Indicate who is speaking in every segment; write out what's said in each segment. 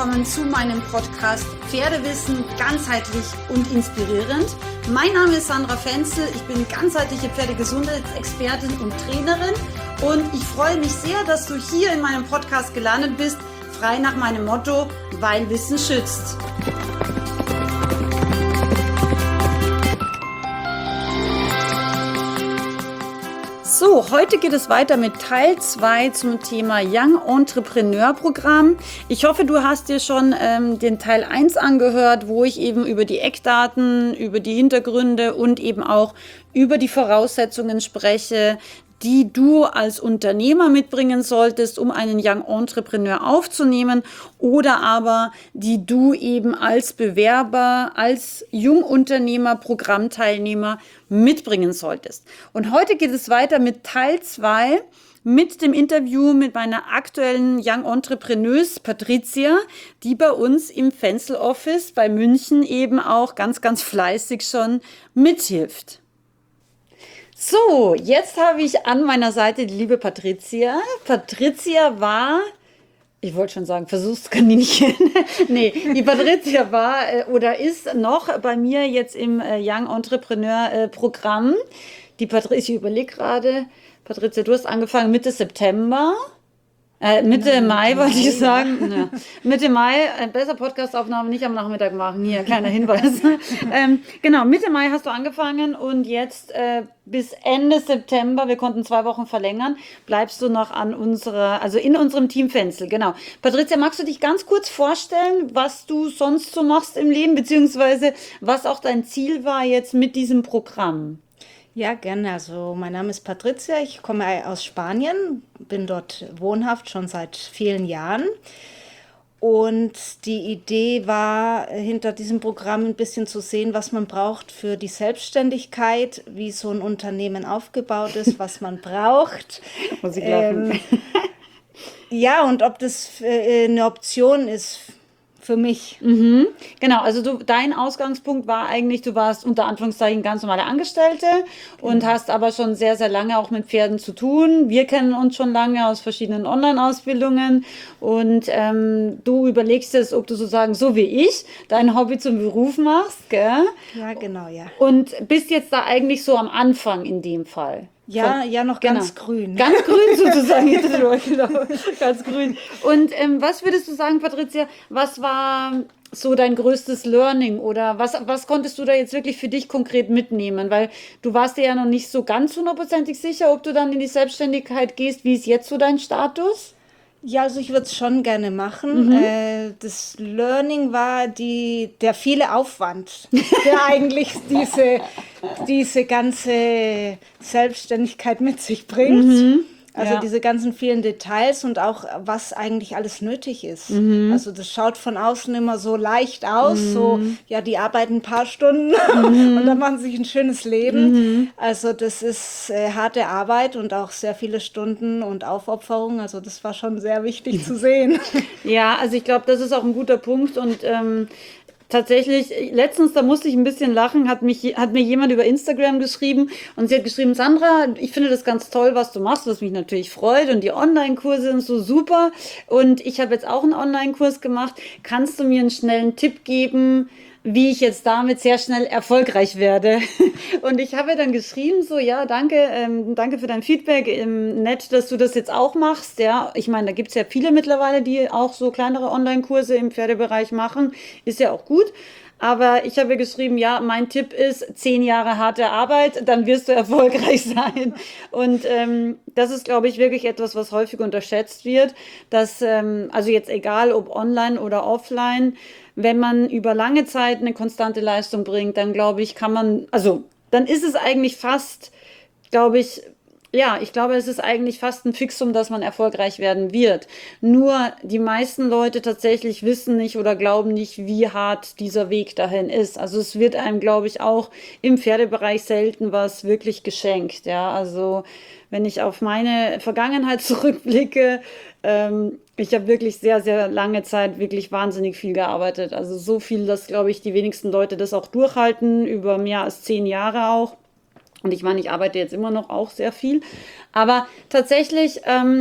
Speaker 1: willkommen zu meinem Podcast Pferdewissen ganzheitlich und inspirierend. Mein Name ist Sandra Fenzel, ich bin ganzheitliche Pferdegesundheitsexpertin und Trainerin und ich freue mich sehr, dass du hier in meinem Podcast gelandet bist, frei nach meinem Motto, weil Wissen schützt. So, heute geht es weiter mit Teil 2 zum Thema Young Entrepreneur Programm. Ich hoffe, du hast dir schon den Teil 1 angehört, wo ich eben über die Eckdaten, über die Hintergründe und eben auch über die Voraussetzungen spreche, die du als Unternehmer mitbringen solltest, um einen Young Entrepreneur aufzunehmen oder aber die du eben als Bewerber, als Jungunternehmer, Programmteilnehmer mitbringen solltest. Und heute geht es weiter mit Teil 2 mit dem Interview mit meiner aktuellen Young Entrepreneuse Patricia, die bei uns im Fenzel Office bei München eben auch ganz, ganz fleißig schon mithilft. So, jetzt habe ich an meiner Seite die liebe Patricia. Patricia war, ich wollte schon sagen, Versuchskaninchen. Nee, die Patricia war oder ist noch bei mir jetzt im Young Entrepreneur Programm. Die Patricia, ich überlege gerade, Patricia, du hast angefangen Mitte September. Mitte Mai wollte ich sagen. Ja. Mitte Mai, besser Podcastaufnahme nicht am Nachmittag machen. Hier, kleiner Hinweis. Genau, Mitte Mai hast du angefangen und jetzt bis Ende September, wir konnten 2 Wochen verlängern, bleibst du noch an in unserem Team Fenzel. Genau. Patricia, magst du dich ganz kurz vorstellen, was du sonst so machst im Leben, beziehungsweise was auch dein Ziel war jetzt mit diesem Programm?
Speaker 2: Ja, gerne. Also mein Name ist Patricia, ich komme aus Spanien, bin dort wohnhaft schon seit vielen Jahren. Und die Idee war, hinter diesem Programm ein bisschen zu sehen, was man braucht für die Selbstständigkeit, wie so ein Unternehmen aufgebaut ist, was man braucht.
Speaker 1: Muss ich lachen.
Speaker 2: Ja, und ob das eine Option ist für mich.
Speaker 1: Mhm. Genau, also dein Ausgangspunkt war eigentlich, du warst unter Anführungszeichen ganz normale Angestellte und hast aber schon sehr, sehr lange auch mit Pferden zu tun. Wir kennen uns schon lange aus verschiedenen Online-Ausbildungen und du überlegst es, ob du sozusagen so wie ich dein Hobby zum Beruf machst, gell?
Speaker 2: Ja, genau, ja.
Speaker 1: Und bist jetzt da eigentlich so am Anfang in dem Fall.
Speaker 2: Ja, noch ganz grün.
Speaker 1: Ganz grün sozusagen. Genau, ganz grün. Und was würdest du sagen, Patricia, was war so dein größtes Learning oder was konntest du da jetzt wirklich für dich konkret mitnehmen? Weil du warst dir ja noch nicht so ganz 100%ig sicher, ob du dann in die Selbstständigkeit gehst. Wie ist jetzt so dein Status?
Speaker 2: Ja, also ich würde es schon gerne machen. Das Learning war der viele Aufwand, der eigentlich diese ganze Selbstständigkeit mit sich bringt. Also diese ganzen vielen Details und auch, was eigentlich alles nötig ist. Also das schaut von außen immer so leicht aus, so, ja, die arbeiten ein paar Stunden und dann machen sie sich ein schönes Leben. Also das ist harte Arbeit und auch sehr viele Stunden und Aufopferung. Also das war schon sehr wichtig zu sehen.
Speaker 1: Ja, also ich glaube, das ist auch ein guter Punkt und tatsächlich, letztens, da musste ich ein bisschen lachen, hat mir jemand über Instagram geschrieben und sie hat geschrieben, Sandra, ich finde das ganz toll, was du machst, was mich natürlich freut und die Online-Kurse sind so super und ich habe jetzt auch einen Online-Kurs gemacht. Kannst du mir einen schnellen Tipp geben, wie ich jetzt damit sehr schnell erfolgreich werde? Und ich habe dann geschrieben, so, ja, danke für dein Feedback, nett, dass du das jetzt auch machst, ja. Ich meine, da gibt es ja viele mittlerweile, die auch so kleinere Online-Kurse im Pferdebereich machen, ist ja auch gut. Aber ich habe geschrieben, ja, mein Tipp ist 10 Jahre harte Arbeit, dann wirst du erfolgreich sein. Und das ist, glaube ich, wirklich etwas, was häufig unterschätzt wird, dass, also jetzt egal, ob online oder offline, wenn man über lange Zeit eine konstante Leistung bringt, dann glaube ich, dann ist es eigentlich fast, glaube ich, ja, ich glaube, es ist eigentlich fast ein Fixum, dass man erfolgreich werden wird. Nur die meisten Leute tatsächlich wissen nicht oder glauben nicht, wie hart dieser Weg dahin ist. Also es wird einem, glaube ich, auch im Pferdebereich selten was wirklich geschenkt. Ja, also wenn ich auf meine Vergangenheit zurückblicke, ich habe wirklich sehr, sehr lange Zeit wirklich wahnsinnig viel gearbeitet. Also so viel, dass, glaube ich, die wenigsten Leute das auch durchhalten, über mehr als 10 Jahre auch. Und ich meine, ich arbeite jetzt immer noch auch sehr viel. Aber tatsächlich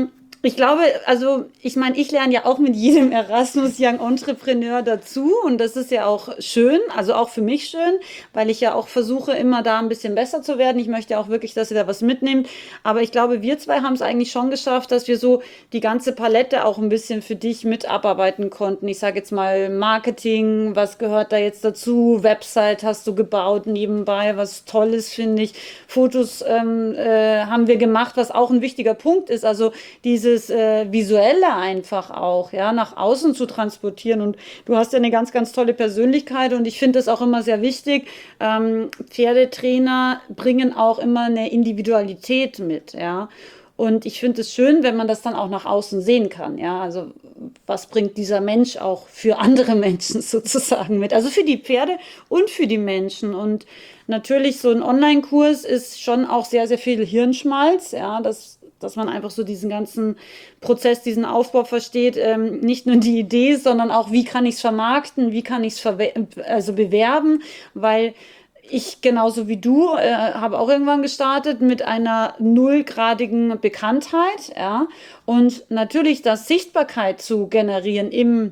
Speaker 1: Ich glaube, also ich meine, ich lerne ja auch mit jedem Erasmus Young Entrepreneur dazu und das ist ja auch schön, also auch für mich schön, weil ich ja auch versuche, immer da ein bisschen besser zu werden. Ich möchte auch wirklich, dass ihr da was mitnehmt, aber ich glaube, wir zwei haben es eigentlich schon geschafft, dass wir so die ganze Palette auch ein bisschen für dich mit abarbeiten konnten. Ich sage jetzt mal Marketing, was gehört da jetzt dazu? Website hast du gebaut nebenbei, was Tolles finde ich. Fotos haben wir gemacht, was auch ein wichtiger Punkt ist, also dieses Visuelle einfach auch, ja, nach außen zu transportieren. Und du hast ja eine ganz, ganz tolle Persönlichkeit und ich finde das auch immer sehr wichtig. Pferdetrainer bringen auch immer eine Individualität mit, ja. Und ich finde es schön, wenn man das dann auch nach außen sehen kann, ja. Also was bringt dieser Mensch auch für andere Menschen sozusagen mit? Also für die Pferde und für die Menschen. Und natürlich so ein Online-Kurs ist schon auch sehr, sehr viel Hirnschmalz, ja, dass man einfach so diesen ganzen Prozess, diesen Aufbau versteht, nicht nur die Idee, sondern auch, wie kann ich es vermarkten, wie kann ich es also bewerben, weil ich genauso wie du habe auch irgendwann gestartet mit einer nullgradigen Bekanntheit, ja, und natürlich das Sichtbarkeit zu generieren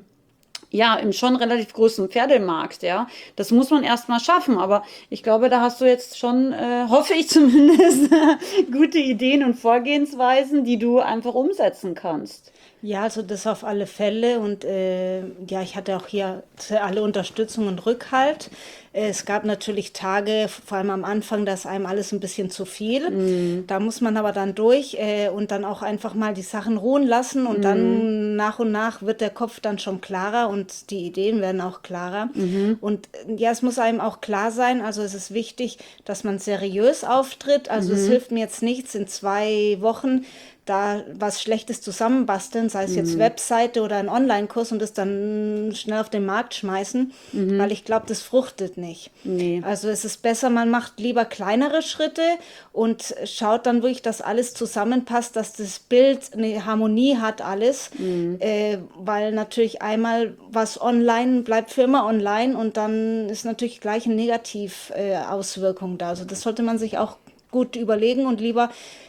Speaker 1: im schon relativ großen Pferdemarkt, ja. Das muss man erst mal schaffen, aber ich glaube, da hast du jetzt schon, hoffe ich zumindest, gute Ideen und Vorgehensweisen, die du einfach umsetzen kannst.
Speaker 2: Ja, also das auf alle Fälle und ja, ich hatte auch hier alle Unterstützung und Rückhalt. Es gab natürlich Tage, vor allem am Anfang, da ist einem alles ein bisschen zu viel. Da muss man aber dann durch und dann auch einfach mal die Sachen ruhen lassen und dann nach und nach wird der Kopf dann schon klarer und die Ideen werden auch klarer. Und ja, es muss einem auch klar sein, also es ist wichtig, dass man seriös auftritt. Also es hilft mir jetzt nichts in 2 Wochen da was Schlechtes zusammenbasteln, sei es jetzt Webseite oder ein Online-Kurs und das dann schnell auf den Markt schmeißen, weil ich glaube, das fruchtet nicht.
Speaker 1: Nee.
Speaker 2: Also es ist besser, man macht lieber kleinere Schritte und schaut dann wirklich, dass alles zusammenpasst, dass das Bild eine Harmonie hat, alles, weil natürlich einmal was online bleibt für immer online und dann ist natürlich gleich eine Negativauswirkung da. Also das sollte man sich auch gut überlegen und lieber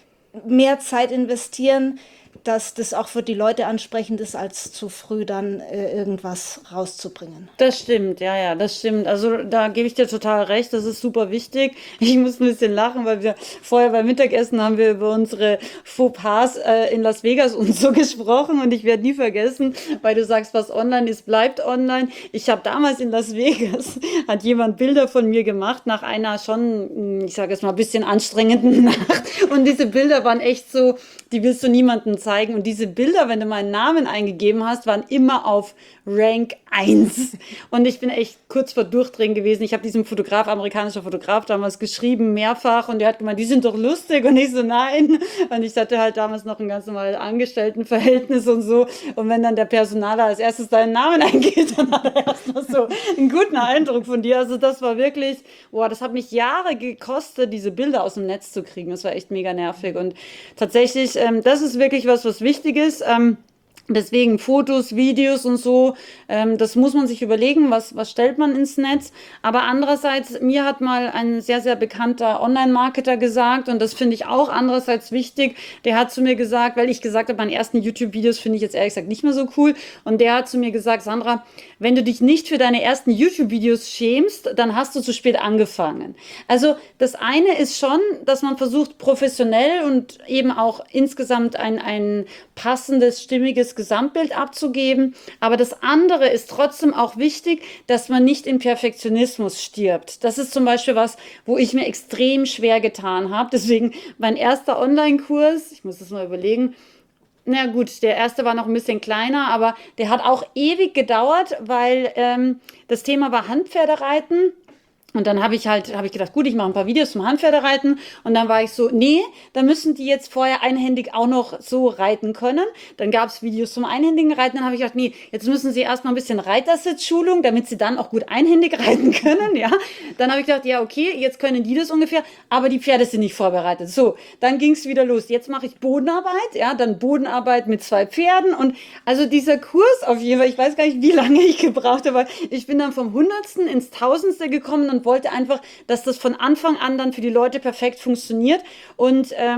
Speaker 2: mehr Zeit investieren, dass das auch für die Leute ansprechend ist, als zu früh dann irgendwas rauszubringen.
Speaker 1: Das stimmt, ja, ja, das stimmt. Also da gebe ich dir total recht, das ist super wichtig. Ich muss ein bisschen lachen, weil wir vorher beim Mittagessen haben wir über unsere Fauxpas in Las Vegas und so gesprochen und ich werde nie vergessen, weil du sagst, was online ist, bleibt online. Ich habe damals in Las Vegas, hat jemand Bilder von mir gemacht nach einer schon, ich sage jetzt mal, ein bisschen anstrengenden Nacht und diese Bilder waren echt so, die willst du niemandem zeigen. Und diese Bilder, wenn du meinen Namen eingegeben hast, waren immer auf Rank 1. Und ich bin echt kurz vor Durchdrehen gewesen. Ich habe diesem amerikanischer Fotograf damals geschrieben, mehrfach. Und der hat gemeint, die sind doch lustig. Und ich so, nein. Und ich hatte halt damals noch ein ganz normales Angestelltenverhältnis und so. Und wenn dann der Personaler als erstes deinen Namen eingeht, dann hat er erstmal so einen guten Eindruck von dir. Also das war wirklich, boah, das hat mich Jahre gekostet, diese Bilder aus dem Netz zu kriegen. Das war echt mega nervig. Und tatsächlich, das ist wirklich was Wichtiges. Deswegen Fotos, Videos und so, das muss man sich überlegen, was stellt man ins Netz. Aber andererseits, mir hat mal ein sehr, sehr bekannter Online-Marketer gesagt, und das finde ich auch andererseits wichtig, der hat zu mir gesagt, weil ich gesagt habe, meine ersten YouTube-Videos finde ich jetzt ehrlich gesagt nicht mehr so cool, und der hat zu mir gesagt, Sandra, wenn du dich nicht für deine ersten YouTube-Videos schämst, dann hast du zu spät angefangen. Also das eine ist schon, dass man versucht, professionell und eben auch insgesamt ein passendes, stimmiges Gesamtbild abzugeben. Aber das andere ist trotzdem auch wichtig, dass man nicht im Perfektionismus stirbt. Das ist zum Beispiel was, wo ich mir extrem schwer getan habe. Deswegen mein erster Online-Kurs, ich muss das mal überlegen, na gut, der erste war noch ein bisschen kleiner, aber der hat auch ewig gedauert, weil das Thema war Handpferdereiten. Und dann habe ich gedacht, gut, ich mache ein paar Videos zum Handpferdereiten. Und dann war ich so, nee, da müssen die jetzt vorher einhändig auch noch so reiten können. Dann gab es Videos zum einhändigen Reiten. Dann habe ich gedacht, nee, jetzt müssen sie erstmal ein bisschen Reitersitzschulung, damit sie dann auch gut einhändig reiten können, ja. Dann habe ich gedacht, ja, okay, jetzt können die das ungefähr, aber die Pferde sind nicht vorbereitet. So, dann ging es wieder los. Jetzt mache ich Bodenarbeit, ja, dann Bodenarbeit mit 2 Pferden. Und also dieser Kurs auf jeden Fall, ich weiß gar nicht, wie lange ich gebraucht habe, ich bin dann vom Hundertsten ins Tausendste gekommen und wollte einfach, dass das von Anfang an dann für die Leute perfekt funktioniert. Und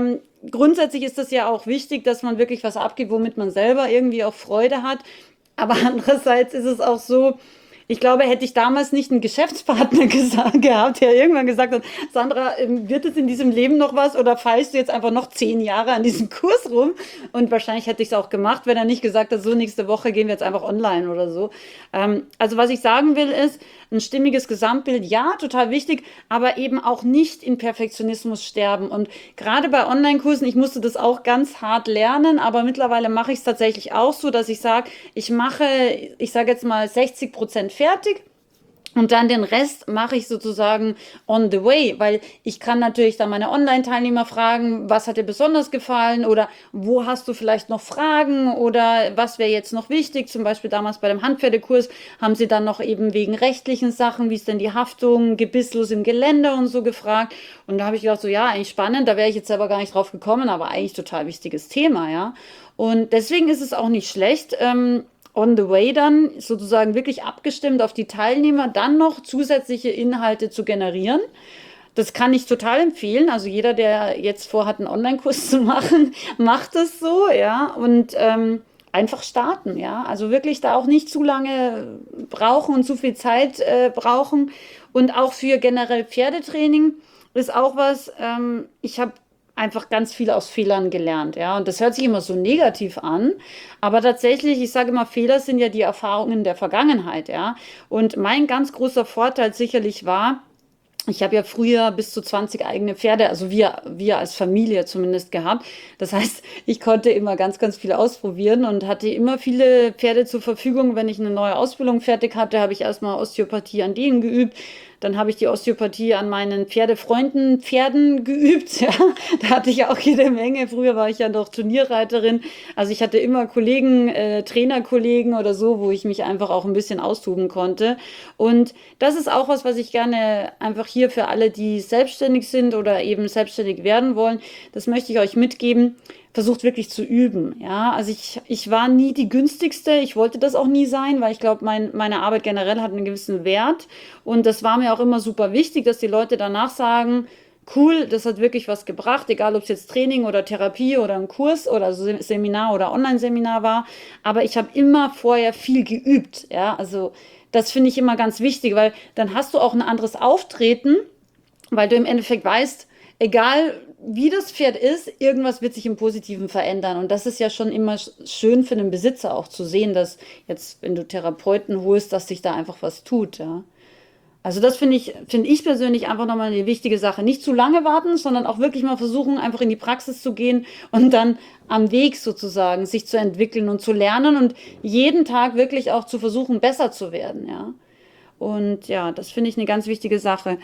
Speaker 1: grundsätzlich ist das ja auch wichtig, dass man wirklich was abgibt, womit man selber irgendwie auch Freude hat. Aber andererseits ist es auch so, ich glaube, hätte ich damals nicht einen Geschäftspartner gehabt, der irgendwann gesagt hat, Sandra, wird es in diesem Leben noch was oder feilst du jetzt einfach noch 10 Jahre an diesem Kurs rum? Und wahrscheinlich hätte ich es auch gemacht, wenn er nicht gesagt hat, so nächste Woche gehen wir jetzt einfach online oder so. Also was ich sagen will ist, ein stimmiges Gesamtbild, ja, total wichtig, aber eben auch nicht in Perfektionismus sterben. Und gerade bei Online-Kursen, ich musste das auch ganz hart lernen, aber mittlerweile mache ich es tatsächlich auch so, dass ich sage, ich sage jetzt mal 60% fertig. Und dann den Rest mache ich sozusagen on the way, weil ich kann natürlich dann meine Online-Teilnehmer fragen, was hat dir besonders gefallen oder wo hast du vielleicht noch Fragen oder was wäre jetzt noch wichtig. Zum Beispiel damals bei dem Handpferdekurs haben sie dann noch eben wegen rechtlichen Sachen, wie ist denn die Haftung, gebisslos im Gelände und so gefragt. Und da habe ich gedacht, so ja, eigentlich spannend, da wäre ich jetzt selber gar nicht drauf gekommen, aber eigentlich total wichtiges Thema, ja. Und deswegen ist es auch nicht schlecht, on the way dann sozusagen wirklich abgestimmt auf die Teilnehmer, dann noch zusätzliche Inhalte zu generieren. Das kann ich total empfehlen. Also jeder, der jetzt vorhat, einen Online-Kurs zu machen, macht es so, ja. Und einfach starten, ja. Also wirklich da auch nicht zu lange brauchen und zu viel Zeit brauchen. Und auch für generell Pferdetraining ist auch was, ich habe einfach ganz viel aus Fehlern gelernt, ja. Und das hört sich immer so negativ an, aber tatsächlich, ich sage immer, Fehler sind ja die Erfahrungen der Vergangenheit, ja. Und mein ganz großer Vorteil sicherlich war, ich habe ja früher bis zu 20 eigene Pferde, also wir als Familie zumindest gehabt. Das heißt, ich konnte immer ganz, ganz viel ausprobieren und hatte immer viele Pferde zur Verfügung. Wenn ich eine neue Ausbildung fertig hatte, habe ich erstmal Osteopathie an denen geübt. Dann habe ich die Osteopathie an meinen Pferden geübt. Ja. Da hatte ich auch jede Menge. Früher war ich ja noch Turnierreiterin. Also ich hatte immer Kollegen, Trainerkollegen oder so, wo ich mich einfach auch ein bisschen austoben konnte. Und das ist auch was ich gerne einfach hier für alle, die selbstständig sind oder eben selbstständig werden wollen, das möchte ich euch mitgeben. Versucht wirklich zu üben. Ja, also ich war nie die günstigste. Ich wollte das auch nie sein, weil ich glaube, meine Arbeit generell hat einen gewissen Wert. Und das war mir auch immer super wichtig, dass die Leute danach sagen, cool, das hat wirklich was gebracht, egal ob es jetzt Training oder Therapie oder ein Kurs oder Seminar oder Online-Seminar war. Aber ich habe immer vorher viel geübt. Ja, also das finde ich immer ganz wichtig, weil dann hast du auch ein anderes Auftreten, weil du im Endeffekt weißt, egal wie das Pferd ist, irgendwas wird sich im Positiven verändern. Und das ist ja schon immer schön für den Besitzer auch zu sehen, dass jetzt, wenn du Therapeuten holst, dass sich da einfach was tut. Ja. Also das finde ich persönlich einfach nochmal eine wichtige Sache. Nicht zu lange warten, sondern auch wirklich mal versuchen, einfach in die Praxis zu gehen und dann am Weg sozusagen sich zu entwickeln und zu lernen und jeden Tag wirklich auch zu versuchen, besser zu werden. Ja. Und ja, das finde ich eine ganz wichtige Sache.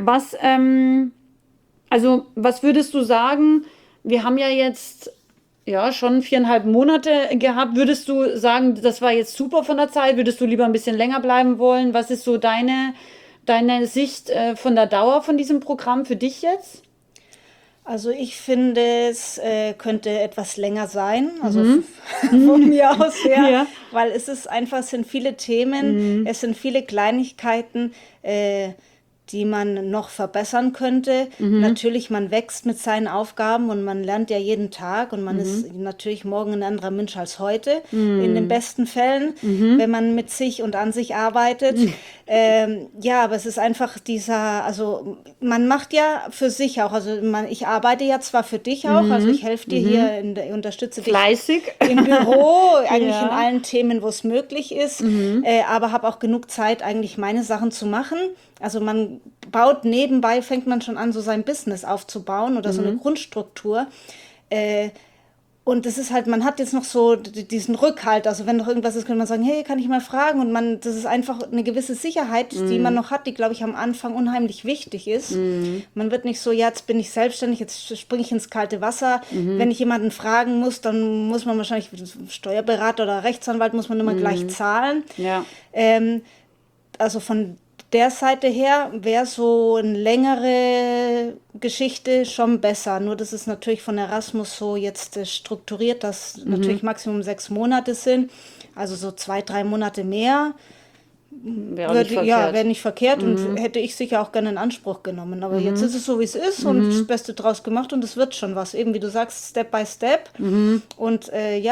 Speaker 1: Was würdest du sagen? Wir haben ja jetzt ja schon 4,5 Monate gehabt. Würdest du sagen, das war jetzt super von der Zeit? Würdest du lieber ein bisschen länger bleiben wollen? Was ist so deine Sicht von der Dauer von diesem Programm für dich jetzt?
Speaker 2: Also ich finde, es könnte etwas länger sein, also von mir aus her,
Speaker 1: Ja.
Speaker 2: weil es ist einfach, es sind viele Themen, es sind viele Kleinigkeiten, die man noch verbessern könnte. Natürlich, man wächst mit seinen Aufgaben und man lernt ja jeden Tag und man ist natürlich morgen ein anderer Mensch als heute, in den besten Fällen, wenn man mit sich und an sich arbeitet. Ja, aber es ist einfach also man macht ja für sich auch, also ich arbeite ja zwar für dich auch, also ich helfe dir hier, unterstütze dich
Speaker 1: Fleißig.
Speaker 2: im Büro, eigentlich
Speaker 1: Ja.
Speaker 2: in allen Themen, wo es möglich ist, aber habe auch genug Zeit, eigentlich meine Sachen zu machen. Also man baut nebenbei, fängt man schon an, so sein Business aufzubauen oder so eine Grundstruktur. Und das ist halt, man hat jetzt noch so diesen Rückhalt. Also wenn noch irgendwas ist, könnte man sagen, hey, kann ich mal fragen? Und das ist einfach eine gewisse Sicherheit, die man noch hat, die, glaube ich, am Anfang unheimlich wichtig ist. Man wird nicht so, ja, jetzt bin ich selbstständig, jetzt springe ich ins kalte Wasser. Wenn ich jemanden fragen muss, dann muss man wahrscheinlich Steuerberater oder Rechtsanwalt, muss man immer gleich zahlen.
Speaker 1: Ja.
Speaker 2: Also von der Seite her wäre so eine längere Geschichte schon besser. Nur das ist natürlich von Erasmus so jetzt strukturiert, dass natürlich Maximum 6 Monate sind. Also so 2, 3 Monate mehr wäre nicht verkehrt und hätte ich sicher auch gerne in Anspruch genommen. Aber jetzt ist es so, wie es ist und das Beste draus gemacht und es wird schon was. Eben wie du sagst, Step by Step. Und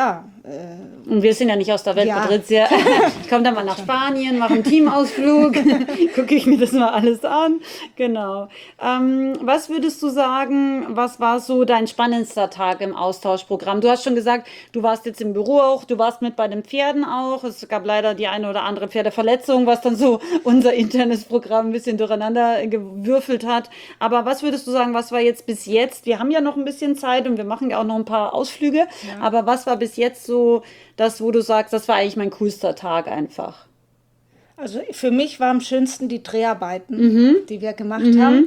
Speaker 1: und wir sind ja nicht aus der Welt, Patricia. Ich komme dann mal nach Spanien, mache einen Teamausflug, gucke ich mir das mal alles an. Genau. Was würdest du sagen, was war so dein spannendster Tag im Austauschprogramm? Du hast schon gesagt, du warst jetzt im Büro auch, du warst mit bei den Pferden auch. Es gab leider die eine oder andere Pferdeverletzung, was dann so unser internes Programm ein bisschen durcheinander gewürfelt hat. Aber was würdest du sagen, was war jetzt bis jetzt? Wir haben ja noch ein bisschen Zeit und wir machen ja auch noch ein paar Ausflüge. Aber was war bis jetzt so das, wo du sagst, das war eigentlich mein coolster Tag einfach?
Speaker 2: Also für mich war am schönsten die Dreharbeiten, die wir gemacht haben.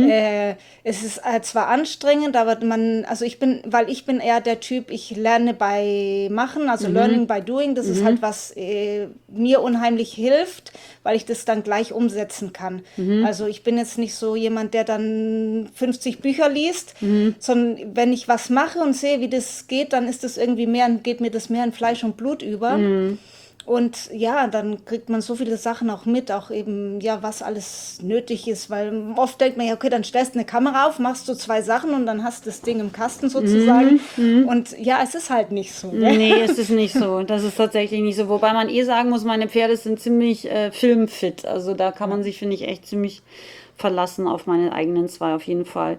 Speaker 2: Es ist zwar anstrengend, aber weil ich bin eher der Typ, ich lerne bei Machen, also Learning by Doing. Das ist halt, was mir unheimlich hilft, weil ich das dann gleich umsetzen kann. Also ich bin jetzt nicht so jemand, der dann 50 Bücher liest, sondern wenn ich was mache und sehe, wie das geht, dann ist das irgendwie geht mir das mehr in Fleisch und Blut über. Und ja, dann kriegt man so viele Sachen auch mit, auch eben, ja, was alles nötig ist, weil oft denkt man ja, okay, dann stellst du eine Kamera auf, machst du 2 Sachen und dann hast du das Ding im Kasten sozusagen. Und ja, es ist halt nicht so. Ne?
Speaker 1: Nee, es ist nicht so. Das ist tatsächlich nicht so. Wobei man sagen muss, meine Pferde sind ziemlich filmfit. Also da kann man sich, finde ich, echt ziemlich verlassen auf meine eigenen 2 auf jeden Fall.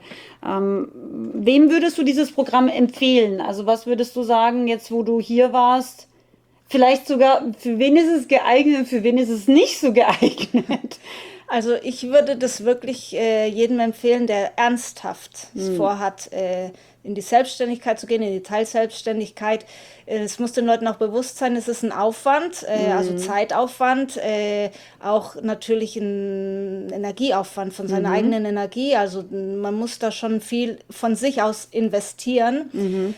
Speaker 1: Wem würdest du dieses Programm empfehlen? Also was würdest du sagen, jetzt wo du hier warst? Vielleicht sogar, für wen ist es geeignet, für wen ist es nicht so geeignet?
Speaker 2: Also ich würde das wirklich jedem empfehlen, der ernsthaft vorhat, in die Selbstständigkeit zu gehen, in die Teilselbstständigkeit. Es muss den Leuten auch bewusst sein, es ist ein Aufwand, also Zeitaufwand, auch natürlich ein Energieaufwand von seiner eigenen Energie. Also man muss da schon viel von sich aus investieren.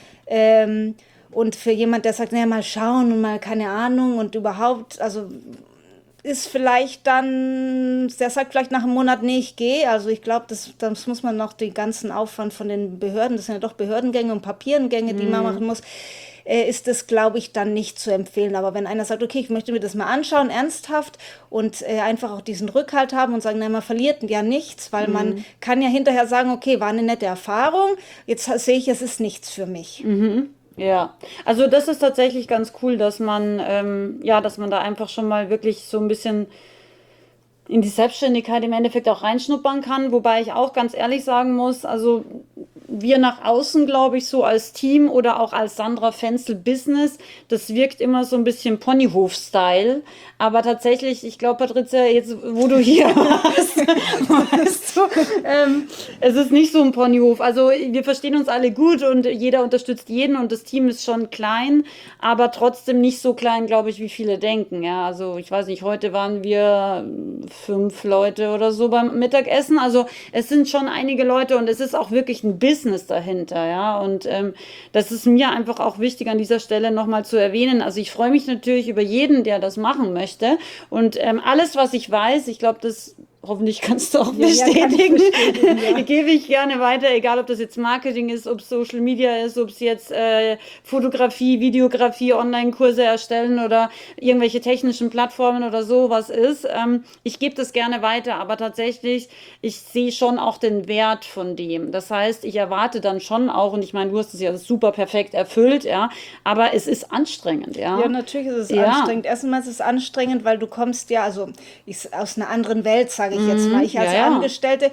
Speaker 2: Und für jemand, der sagt, naja, mal schauen und mal keine Ahnung und überhaupt, also ist vielleicht dann, der sagt vielleicht nach einem Monat, nee, ich gehe. Also ich glaube, das muss man noch den ganzen Aufwand von den Behörden, das sind ja doch Behördengänge und Papierengänge, die man machen muss, ist das, glaube ich, dann nicht zu empfehlen. Aber wenn einer sagt, okay, ich möchte mir das mal anschauen, ernsthaft und einfach auch diesen Rückhalt haben und sagen, nein, man verliert ja nichts, weil man kann ja hinterher sagen, okay, war eine nette Erfahrung, jetzt sehe ich, es ist nichts für mich.
Speaker 1: Ja, also das ist tatsächlich ganz cool, dass man, dass man da einfach schon mal wirklich so ein bisschen in die Selbstständigkeit im Endeffekt auch reinschnuppern kann, wobei ich auch ganz ehrlich sagen muss, also wir nach außen, glaube ich, so als Team oder auch als Sandra Fenzel Business, das wirkt immer so ein bisschen Ponyhof-Style, aber tatsächlich, ich glaube, Patricia, jetzt, wo du hier warst, weißt du, es ist nicht so ein Ponyhof, also wir verstehen uns alle gut und jeder unterstützt jeden und das Team ist schon klein, aber trotzdem nicht so klein, glaube ich, wie viele denken, ja, also ich weiß nicht, heute waren wir 5 Leute oder so beim Mittagessen, also es sind schon einige Leute und es ist auch wirklich ein Business dahinter, ja, und das ist mir einfach auch wichtig an dieser Stelle nochmal zu erwähnen, also ich freue mich natürlich über jeden, der das machen möchte und alles, was ich weiß, ich glaube, das hoffentlich kannst du auch bestätigen. Gebe ich gerne weiter, egal ob das jetzt Marketing ist, ob es Social Media ist, ob es jetzt Fotografie, Videografie, Online-Kurse erstellen oder irgendwelche technischen Plattformen oder sowas ist. Ich gebe das gerne weiter, aber tatsächlich, ich sehe schon auch den Wert von dem. Das heißt, ich erwarte dann schon auch, und ich meine, du hast es ja super perfekt erfüllt, ja, aber es ist anstrengend, ja.
Speaker 2: Ja, natürlich ist es anstrengend. Erstmal ist es anstrengend, weil du kommst ja, also aus einer anderen Welt, sage ich jetzt mal, ich als Angestellte,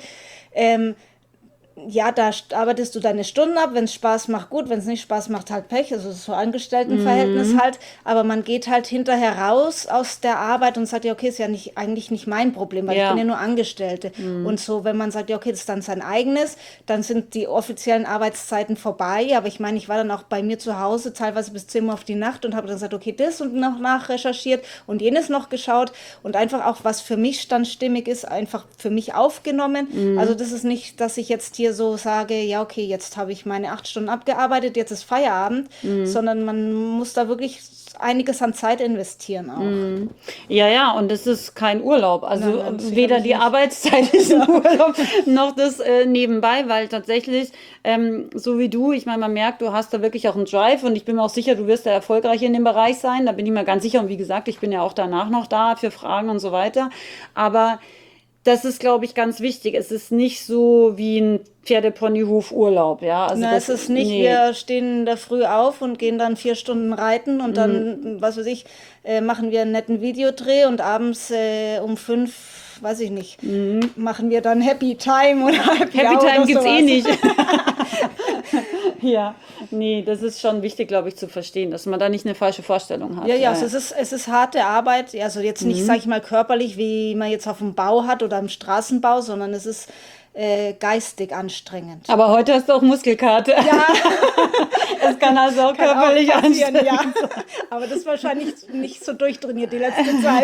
Speaker 2: da arbeitest du deine Stunden ab, wenn es Spaß macht, gut, wenn es nicht Spaß macht, halt Pech, also so Angestelltenverhältnis halt, aber man geht halt hinterher raus aus der Arbeit und sagt, ja, okay, ist ja eigentlich nicht mein Problem, weil ich bin ja nur Angestellte. Und so, wenn man sagt, ja, okay, das ist dann sein eigenes, dann sind die offiziellen Arbeitszeiten vorbei, aber ich meine, ich war dann auch bei mir zu Hause, teilweise bis 10 Uhr auf die Nacht und habe dann gesagt, okay, das und noch nachrecherchiert und jenes noch geschaut und einfach auch, was für mich dann stimmig ist, einfach für mich aufgenommen. Also das ist nicht, dass ich jetzt hier hier so sage, ja okay, jetzt habe ich meine 8 Stunden abgearbeitet, jetzt ist Feierabend, sondern man muss da wirklich einiges an Zeit investieren auch.
Speaker 1: Ja, und es ist kein Urlaub. Also
Speaker 2: Nein, sicherlich
Speaker 1: weder die
Speaker 2: nicht.
Speaker 1: Arbeitszeit ist ein Urlaub, noch das nebenbei, weil tatsächlich, so wie du, ich meine, man merkt, du hast da wirklich auch einen Drive und ich bin mir auch sicher, du wirst da erfolgreich in dem Bereich sein. Da bin ich mir ganz sicher. Und wie gesagt, ich bin ja auch danach noch da für Fragen und so weiter. Aber das ist, glaube ich, ganz wichtig. Es ist nicht so wie ein Pferdeponyhof-Urlaub, ja. Also
Speaker 2: Na,
Speaker 1: das
Speaker 2: es ist nicht,
Speaker 1: nee.
Speaker 2: wir stehen in der Früh auf und gehen dann 4 Stunden reiten und dann, was weiß ich, machen wir einen netten Videodreh und abends um 5, weiß ich nicht, machen wir dann Happy Time oder
Speaker 1: Happy
Speaker 2: Hour
Speaker 1: Time
Speaker 2: oder
Speaker 1: gibt's
Speaker 2: sowas.
Speaker 1: eh nicht. Ja, nee, das ist schon wichtig, glaube ich, zu verstehen, dass man da nicht eine falsche Vorstellung hat.
Speaker 2: Ja, also es ist harte Arbeit, also jetzt nicht, sag ich mal, körperlich, wie man jetzt auf dem Bau hat oder im Straßenbau, sondern es ist geistig anstrengend.
Speaker 1: Aber heute hast du auch Muskelkater.
Speaker 2: Ja,
Speaker 1: Es kann also auch
Speaker 2: kann auch
Speaker 1: körperlich
Speaker 2: passieren,
Speaker 1: anstrengend.
Speaker 2: ja. Aber das ist wahrscheinlich nicht so durchtrainiert die letzte Zeit.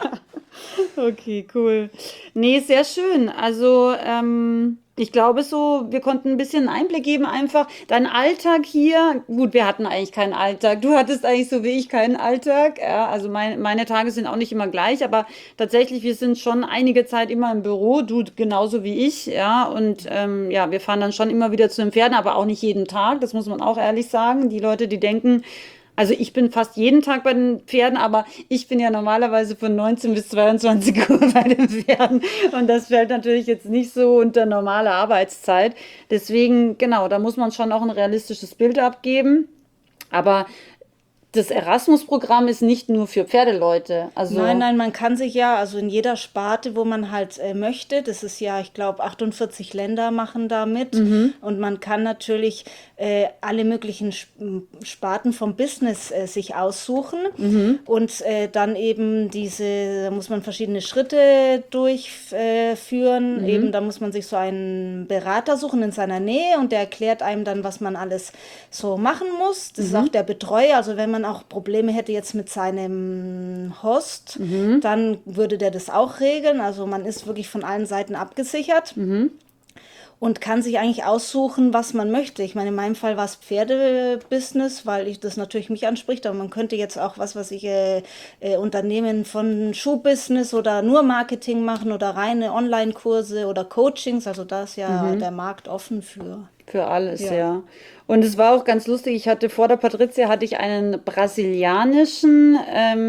Speaker 1: Okay, cool. Nee, sehr schön. Also, ich glaube so, wir konnten ein bisschen Einblick geben, einfach dein Alltag hier. Gut, wir hatten eigentlich keinen Alltag. Du hattest eigentlich so wie ich keinen Alltag. Ja, also meine Tage sind auch nicht immer gleich, aber tatsächlich, wir sind schon einige Zeit immer im Büro, du genauso wie ich, ja. Und ja, wir fahren dann schon immer wieder zu den Pferden, aber auch nicht jeden Tag. Das muss man auch ehrlich sagen. Die Leute, die denken, also ich bin fast jeden Tag bei den Pferden, aber ich bin ja normalerweise von 19 bis 22 Uhr bei den Pferden und das fällt natürlich jetzt nicht so unter normale Arbeitszeit. Deswegen, genau, da muss man schon auch ein realistisches Bild abgeben. Aber das Erasmus-Programm ist nicht nur für Pferdeleute. Also
Speaker 2: Nein, man kann sich ja, also in jeder Sparte, wo man halt möchte, das ist ja, ich glaube, 48 Länder machen da mit und man kann natürlich alle möglichen Sparten vom Business sich aussuchen und dann eben da muss man verschiedene Schritte durchführen, eben da muss man sich so einen Berater suchen in seiner Nähe und der erklärt einem dann, was man alles so machen muss. Das ist auch der Betreuer, also wenn man auch Probleme hätte jetzt mit seinem Host, dann würde der das auch regeln. Also man ist wirklich von allen Seiten abgesichert und kann sich eigentlich aussuchen, was man möchte. Ich meine, in meinem Fall war es Pferdebusiness, weil das natürlich mich anspricht, aber man könnte jetzt auch Unternehmen von Schuhbusiness oder nur Marketing machen oder reine Online-Kurse oder Coachings. Also da ist ja der Markt offen für.
Speaker 1: für alles,
Speaker 2: Ja.
Speaker 1: ja. Und es war auch ganz lustig, ich hatte vor der Patricia hatte ich einen brasilianischen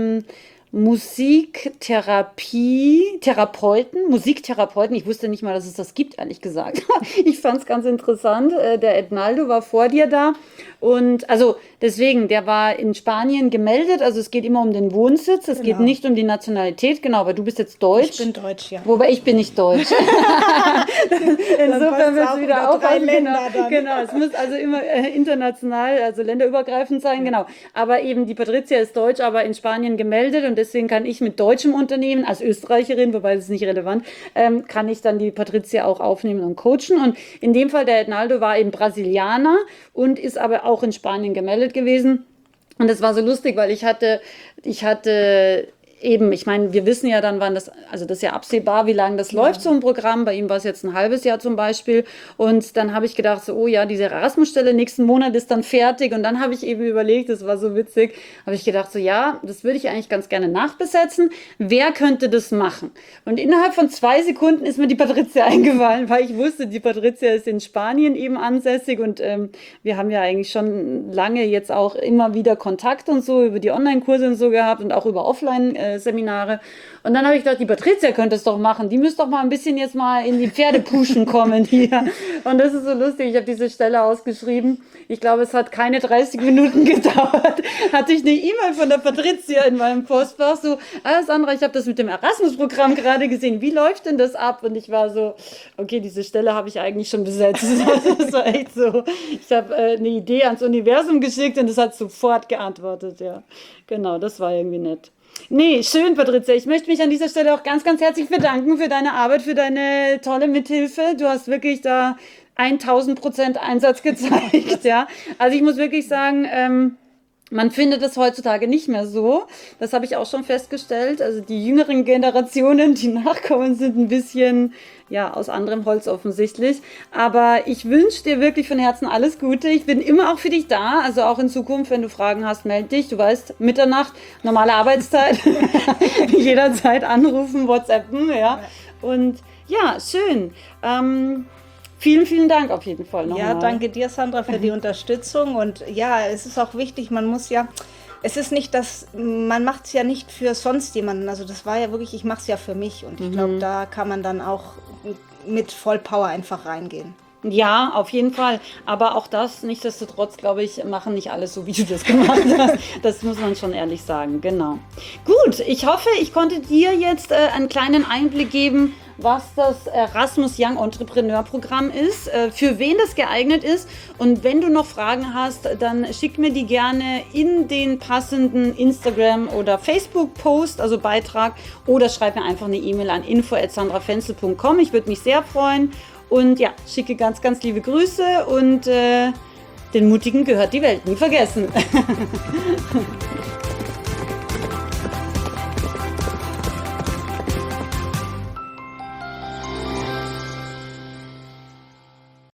Speaker 1: Musiktherapeuten. Ich wusste nicht mal, dass es das gibt, ehrlich gesagt. Ich fand es ganz interessant. Der Ednaldo war vor dir da. Und also deswegen, der war in Spanien gemeldet. Also es geht immer um den Wohnsitz. Es geht
Speaker 2: Genau.
Speaker 1: nicht um die Nationalität. Genau, weil du bist jetzt Deutsch.
Speaker 2: Ich bin Deutsch, ja.
Speaker 1: Wobei ich bin nicht deutsch. Insofern
Speaker 2: passt
Speaker 1: wird
Speaker 2: auch
Speaker 1: es wieder
Speaker 2: über
Speaker 1: auf.
Speaker 2: 3 Länder dann.
Speaker 1: Genau, es muss also immer international, also länderübergreifend sein, genau. Aber eben die Patricia ist deutsch, aber in Spanien gemeldet und deswegen kann ich mit deutschem Unternehmen, als Österreicherin, wobei das ist nicht relevant, kann ich dann die Patricia auch aufnehmen und coachen. Und in dem Fall, der Ednaldo war eben Brasilianer und ist aber auch in Spanien gemeldet gewesen. Und das war so lustig, weil ich hatte eben, ich meine, wir wissen ja dann, wann das, also das ist ja absehbar, wie lange das läuft, so ein Programm. Bei ihm war es jetzt ein halbes Jahr zum Beispiel. Und dann habe ich gedacht, so, oh ja, diese Erasmus-Stelle nächsten Monat ist dann fertig. Und dann habe ich eben überlegt, das war so witzig, habe ich gedacht, so ja, das würde ich eigentlich ganz gerne nachbesetzen. Wer könnte das machen? Und innerhalb von 2 Sekunden ist mir die Patricia eingefallen, weil ich wusste, die Patricia ist in Spanien eben ansässig. Und wir haben ja eigentlich schon lange jetzt auch immer wieder Kontakt und so über die Online-Kurse und so gehabt und auch über Offline-Seminare. Und dann habe ich gedacht, die Patricia könnte es doch machen. Die müsste doch mal ein bisschen jetzt mal in die Pferdepuschen kommen hier. Und das ist so lustig. Ich habe diese Stelle ausgeschrieben. Ich glaube, es hat keine 30 Minuten gedauert. Hatte ich eine E-Mail von der Patricia in meinem Postfach. So, Sandra, ich habe das mit dem Erasmus-Programm gerade gesehen. Wie läuft denn das ab? Und ich war so, okay, diese Stelle habe ich eigentlich schon besetzt. Das war echt so. Ich habe eine Idee ans Universum geschickt und es hat sofort geantwortet. Ja, genau, das war irgendwie nett. Nee, schön, Patricia. Ich möchte mich an dieser Stelle auch ganz, ganz herzlich bedanken für deine Arbeit, für deine tolle Mithilfe. Du hast wirklich da 1000% Einsatz gezeigt, ja. Also ich muss wirklich sagen, Man findet es heutzutage nicht mehr so. Das habe ich auch schon festgestellt. Also die jüngeren Generationen, die nachkommen, sind ein bisschen, ja, aus anderem Holz offensichtlich. Aber ich wünsche dir wirklich von Herzen alles Gute. Ich bin immer auch für dich da. Also auch in Zukunft, wenn du Fragen hast, melde dich. Du weißt, Mitternacht, normale Arbeitszeit. Jederzeit anrufen, WhatsAppen, ja. Und ja, schön. Vielen, vielen Dank auf jeden Fall nochmal.
Speaker 2: Ja, danke dir, Sandra, für die Unterstützung. Und ja, es ist auch wichtig, es ist nicht, man macht es ja nicht für sonst jemanden. Also das war ja wirklich, ich mache es ja für mich. Und ich glaube, da kann man dann auch mit Vollpower einfach reingehen.
Speaker 1: Ja, auf jeden Fall. Aber auch das, nichtsdestotrotz, glaube ich, machen nicht alles so, wie du das gemacht hast. Das muss man schon ehrlich sagen, genau. Gut, ich hoffe, ich konnte dir jetzt einen kleinen Einblick geben, was das Erasmus Young Entrepreneur Programm ist, für wen das geeignet ist. Und wenn du noch Fragen hast, dann schick mir die gerne in den passenden Instagram- oder Facebook-Post, also Beitrag, oder schreib mir einfach eine E-Mail an info@sandrafenzel.com. Ich würde mich sehr freuen. Und ja, schicke ganz, ganz liebe Grüße und den Mutigen gehört die Welt nie vergessen.